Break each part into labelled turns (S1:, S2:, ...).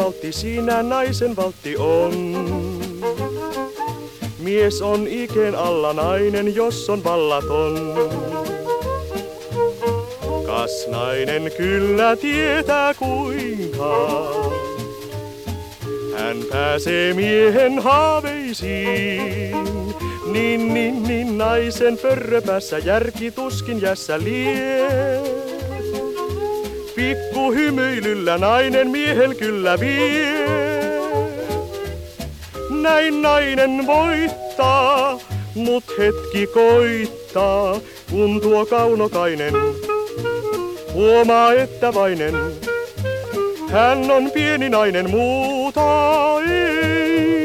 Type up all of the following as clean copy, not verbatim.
S1: maltti, siinä naisen valtti on. Mies on ikeen alla, nainen jos on vallaton. Kas nainen kyllä tietää kuinka hän pääsee miehen haaveisiin. Niin naisen pörröpässä järki tuskin jässä lie. Pikku hymyilyllä nainen miehel kyllä vie. Näin nainen voittaa, mut hetki koittaa, kun tuo kaunokainen huomaa, että vainen hän on pieni nainen, muuta ei.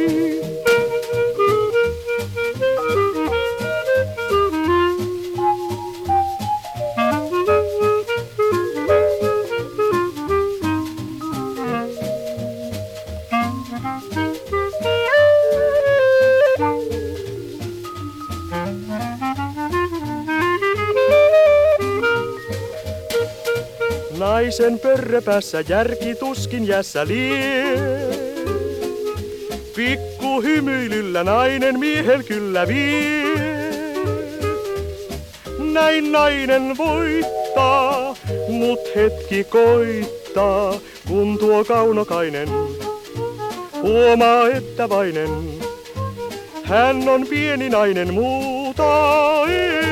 S1: Naisen pörröpässä järki tuskin jässä lie. Pikku hymyilyllä nainen miehel kyllä vie. Näin nainen voittaa, mut hetki koittaa, kun tuo kaunokainen huomaa, että vainen hän on pieni nainen, muuta ei.